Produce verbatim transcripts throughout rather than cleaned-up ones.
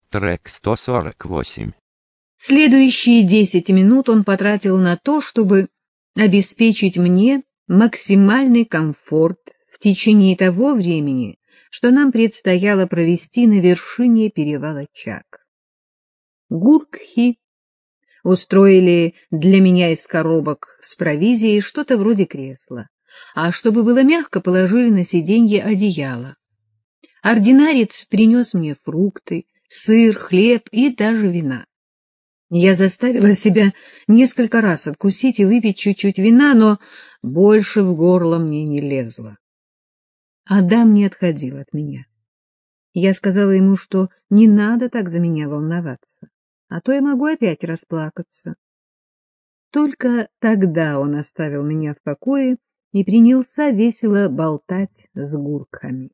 Трек сто сорок восемь. Следующие десять минут он потратил на то, чтобы обеспечить мне максимальный комфорт в течение того времени, что нам предстояло провести на вершине перевала Чак. Гуркхи устроили для меня из коробок с провизией что-то вроде кресла, а чтобы было мягко, положили на сиденье одеяло. Ординарец принес мне фрукты, сыр, хлеб и даже вина. Я заставила себя несколько раз откусить и выпить чуть-чуть вина, но больше в горло мне не лезло. Адам не отходил от меня. Я сказала ему, что не надо так за меня волноваться, а то я могу опять расплакаться. Только тогда он оставил меня в покое и принялся весело болтать с гурками.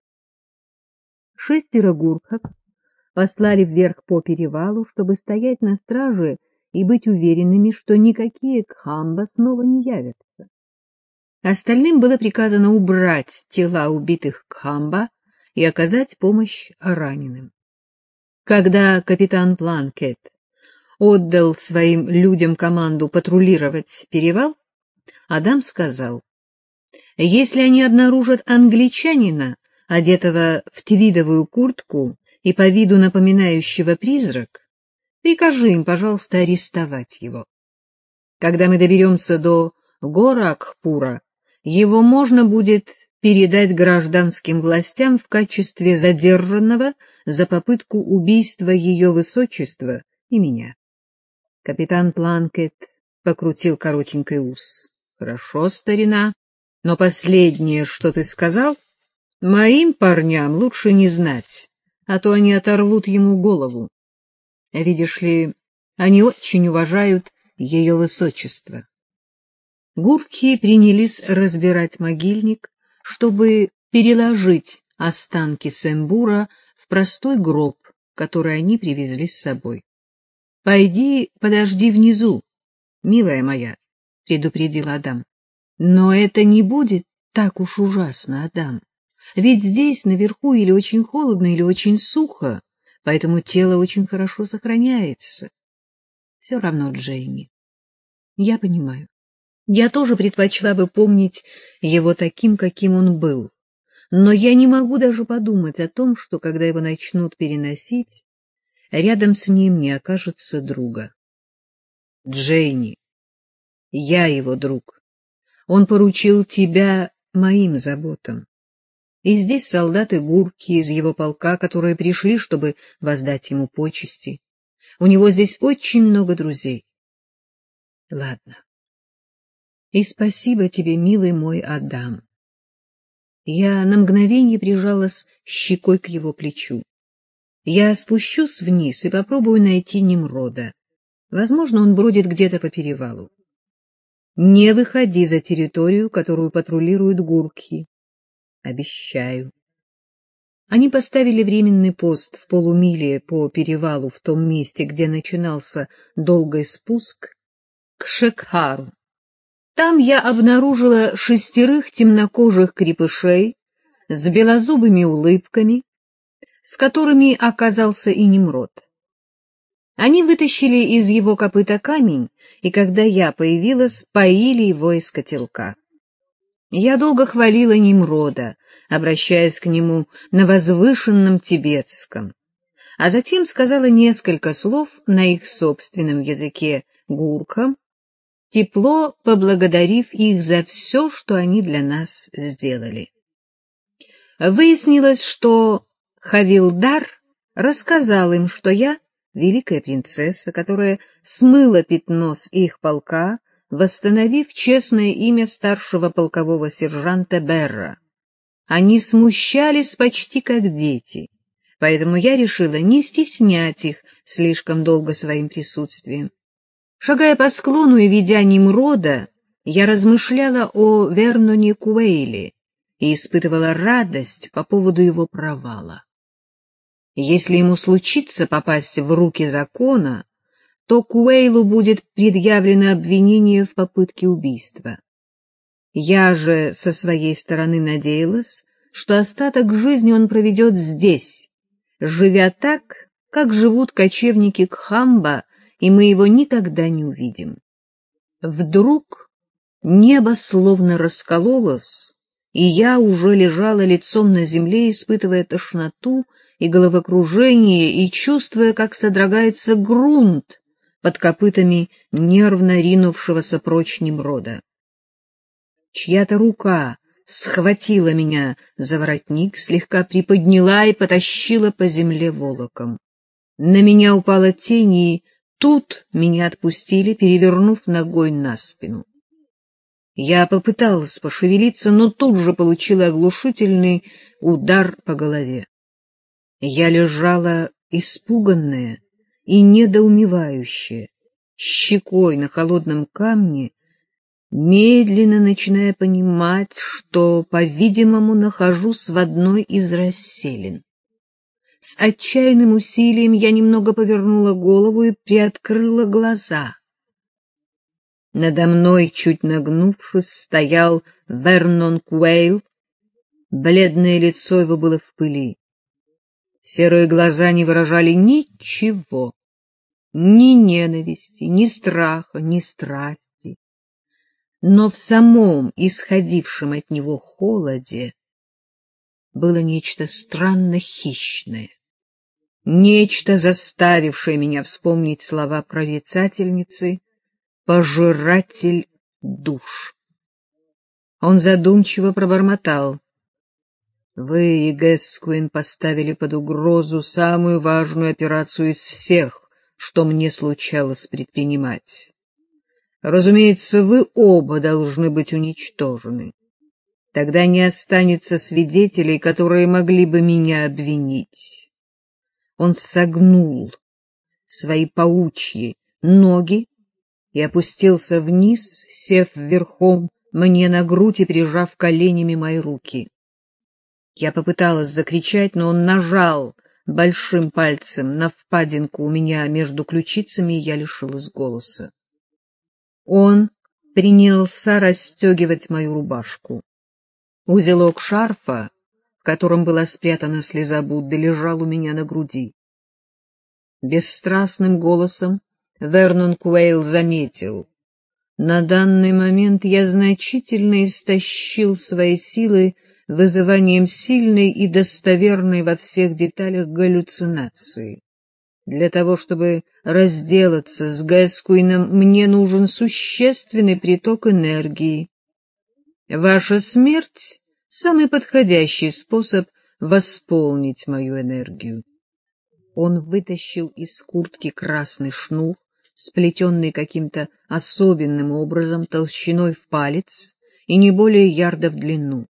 Шестеро гурков послали вверх по перевалу, чтобы стоять на страже и быть уверенными, что никакие кхамба снова не явятся. Остальным было приказано убрать тела убитых кхамба и оказать помощь раненым. Когда капитан Планкет отдал своим людям команду патрулировать перевал, Адам сказал: «Если они обнаружат англичанина, одетого в твидовую куртку и по виду напоминающего призрак, прикажи им, пожалуйста, арестовать его. Когда мы доберемся до Горакхпура, его можно будет передать гражданским властям в качестве задержанного за попытку убийства ее высочества и меня». Капитан Планкет покрутил коротенький ус. — Хорошо, старина, но последнее, что ты сказал, моим парням лучше не знать, а то они оторвут ему голову. Видишь ли, они очень уважают ее высочество. Гурки принялись разбирать могильник, чтобы переложить останки Сэмбура в простой гроб, который они привезли с собой. — Пойди, подожди внизу, милая моя, — предупредил Адам. — Но это не будет так уж ужасно, Адам. Ведь здесь, наверху, или очень холодно, или очень сухо, поэтому тело очень хорошо сохраняется. Все равно, Джейми. Я понимаю. Я тоже предпочла бы помнить его таким, каким он был. Но я не могу даже подумать о том, что, когда его начнут переносить, рядом с ним не окажется друга. Джейми, я его друг. Он поручил тебя моим заботам. И здесь солдаты гурки из его полка, которые пришли, чтобы воздать ему почести. У него здесь очень много друзей. Ладно. И спасибо тебе, милый мой Адам. Я на мгновение прижалась щекой к его плечу. Я спущусь вниз и попробую найти Немрода. Возможно, он бродит где-то по перевалу. Не выходи за территорию, которую патрулируют гурки. Обещаю. Они поставили временный пост в полумиле по перевалу в том месте, где начинался долгий спуск к Шекхару. Там я обнаружила шестерых темнокожих крепышей с белозубыми улыбками, с которыми оказался и Немрод. Они вытащили из его копыта камень, и когда я появилась, поили его из котелка. Я долго хвалила Немрода, обращаясь к нему на возвышенном тибетском, а затем сказала несколько слов на их собственном языке гуркам, тепло поблагодарив их за все, что они для нас сделали. Выяснилось, что Хавилдар рассказал им, что я великая принцесса, которая смыла пятно с их полка, восстановив честное имя старшего полкового сержанта Берра. Они смущались почти как дети, поэтому я решила не стеснять их слишком долго своим присутствием. Шагая по склону и ведя Немрода, я размышляла о Верноне Куэйле и испытывала радость по поводу его провала. Если ему случится попасть в руки закона, то Куэйлу будет предъявлено обвинение в попытке убийства. Я же со своей стороны надеялась, что остаток жизни он проведет здесь, живя так, как живут кочевники Кхамба, и мы его никогда не увидим. Вдруг небо словно раскололось, и я уже лежала лицом на земле, испытывая тошноту и головокружение, и чувствуя, как содрогается грунт под копытами нервно ринувшегося прочь Немрода. Чья-то рука схватила меня за воротник, слегка приподняла и потащила по земле волоком. На меня упала тень, и тут меня отпустили, перевернув ногой на спину. Я попыталась пошевелиться, но тут же получила оглушительный удар по голове. Я лежала испуганная и недоумевающая, щекой на холодном камне, медленно начиная понимать, что, по-видимому, нахожусь в одной из расселин. С отчаянным усилием я немного повернула голову и приоткрыла глаза. Надо мной, чуть нагнувшись, стоял Вернон Куэйл. Бледное лицо его было в пыли. Серые глаза не выражали ничего, ни ненависти, ни страха, ни страсти. Но в самом исходившем от него холоде было нечто странно хищное, нечто, заставившее меня вспомнить слова прорицательницы «пожиратель душ». Он задумчиво пробормотал: «Вы и Гэскуин поставили под угрозу самую важную операцию из всех, что мне случалось предпринимать. Разумеется, вы оба должны быть уничтожены. Тогда не останется свидетелей, которые могли бы меня обвинить». Он согнул свои паучьи ноги и опустился вниз, сев верхом мне на грудь и прижав коленями мои руки. Я попыталась закричать, но он нажал большим пальцем на впадинку у меня между ключицами, и я лишилась голоса. Он принялся расстегивать мою рубашку. Узелок шарфа, в котором была спрятана слеза Будды, лежал у меня на груди. Бесстрастным голосом Вернон Куэйл заметил: на данный момент я значительно истощил свои силы вызыванием сильной и достоверной во всех деталях галлюцинации. Для того, чтобы разделаться с Гэскуином, мне нужен существенный приток энергии. Ваша смерть — самый подходящий способ восполнить мою энергию. Он вытащил из куртки красный шнур, сплетенный каким-то особенным образом толщиной в палец и не более ярда в длину.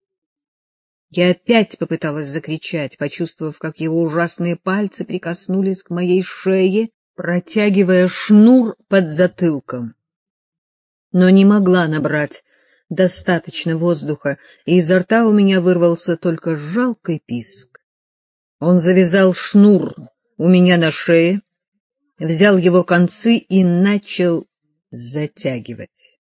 Я опять попыталась закричать, почувствовав, как его ужасные пальцы прикоснулись к моей шее, протягивая шнур под затылком. Но не могла набрать достаточно воздуха, и изо рта у меня вырвался только жалкий писк. Он завязал шнур у меня на шее, взял его концы и начал затягивать.